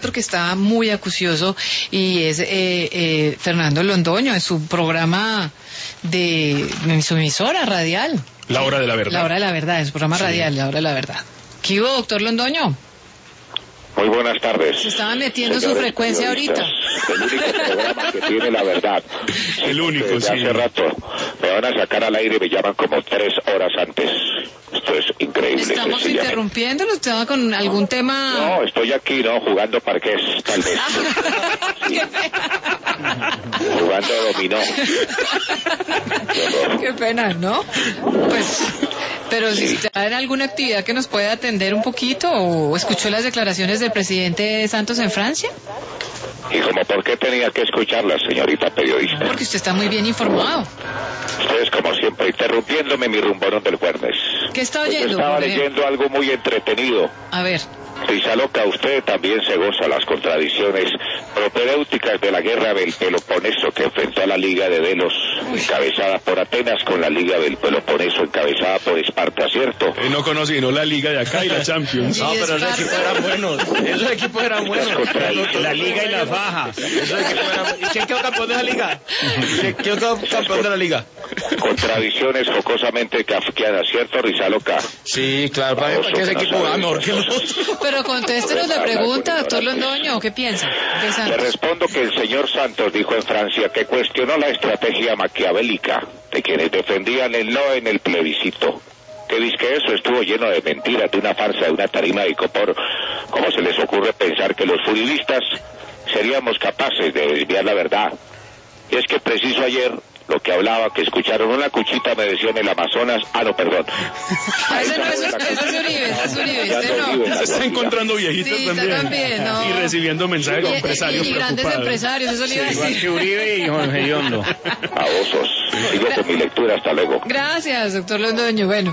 otro que está muy acucioso y es Fernando Londoño en su programa en su emisora radial. La Hora de la Verdad. La Hora de la Verdad, en su programa radial, La Hora de la Verdad. ¿Qué hubo, doctor Londoño? Muy buenas tardes. Se estaba metiendo su frecuencia ahorita. El único programa que tiene la verdad. El único, sí. Hace rato me van a sacar al aire y me llaman como 3 horas antes. Esto es increíble. Estamos interrumpiéndolo, ¿usted con algún tema? No, estoy aquí, jugando parqués, tal vez. Sí. Jugando dominó. Qué pena, ¿no? Pues, pero si está en alguna actividad que nos puede atender un poquito, o escuchó las declaraciones del presidente Santos en Francia. ¿Y como por qué tenía que escucharlas, señorita periodista? Porque usted está muy bien informado. Ustedes, como siempre, interrumpiéndome mi rumborón del jueves. ¿Qué está oyendo? Pues estaba leyendo algo muy entretenido. A ver. Rizaloca, usted también se goza las contradicciones propedéuticas de la guerra del Peloponeso que enfrentó a la Liga de Delos, encabezada por Atenas, con la Liga del Peloponeso encabezada por Esparta, ¿cierto? No conocí, la Liga de acá y la Champions. No, pero esos equipos eran buenos. Esos equipos eran buenos. La Liga y las bajas. ¿Y quién quedó campeón de la Liga? ¿Quién quedó campeón de la Liga? Contradicciones jocosamente kafkianas, ¿cierto, Rizaloca? Sí, claro, para mí que ese equipo va mejor que los otros. Pero contéstenos la pregunta, doctor Londoño, ¿qué piensa? Le respondo que el señor Santos dijo en Francia que cuestionó la estrategia maquiavélica de quienes defendían el no en el plebiscito. Que dice que eso estuvo lleno de mentiras, de una farsa, de una tarima de icopor. ¿Cómo se les ocurre pensar que los furilistas seríamos capaces de desviar la verdad? Y es que preciso ayer lo que hablaba, que escucharon una cuchita, me decía en el Amazonas. No, perdón. Ese es Uribe, Se está encontrando viejitos sí, también. ¿no? Y recibiendo mensajes de empresarios y grandes preocupados. empresarios, eso le iba a decir. Igual que Uribe y Jorge Yondo. Babosos. Sigo con mi lectura, hasta luego. Gracias, doctor Londoño. Bueno.